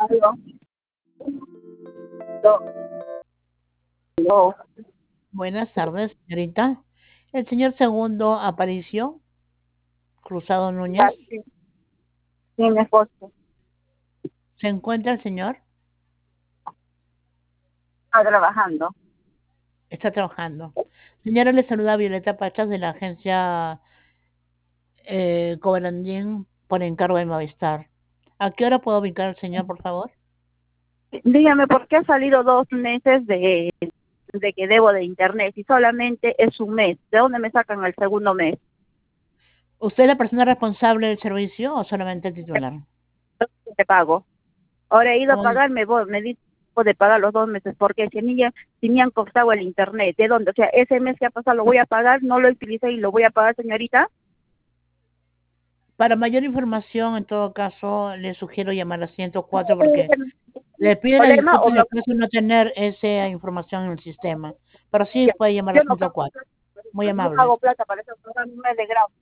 Aló. Aló. Aló. Buenas tardes, señorita. El señor Segundo Aparicio Cruzado Ya, Núñez. sí, sí, mi esposo ¿Se encuentra el señor? está trabajando. Está trabajando. Señora, le saluda Violeta Pachas de la agencia Cobrandín por encargo de Movistar. ¿A qué hora puedo ubicar al señor, por favor? Dígame, ¿por qué ha salido 2 meses de que debo de internet y solamente es un mes? ¿De dónde me sacan el segundo mes? ¿Usted es la persona responsable del servicio o solamente el titular? Te pago. Ahora he ido a ¿Cómo? pagar, me di tiempo de pagar los 2 meses, porque si me han costado el internet, ¿de dónde? O sea, ese mes que ha pasado lo voy a pagar, no lo utilicé y lo voy a pagar, señorita. Para mayor información, en todo caso, le sugiero llamar a 104 porque le pido la ¿Problema disculpa o en no? el caso de no tener esa información en el sistema. Pero sí Ya, puede llamar a yo no pago 104. plata, Muy no amable. pago plata para eso, pagar un mes de grado.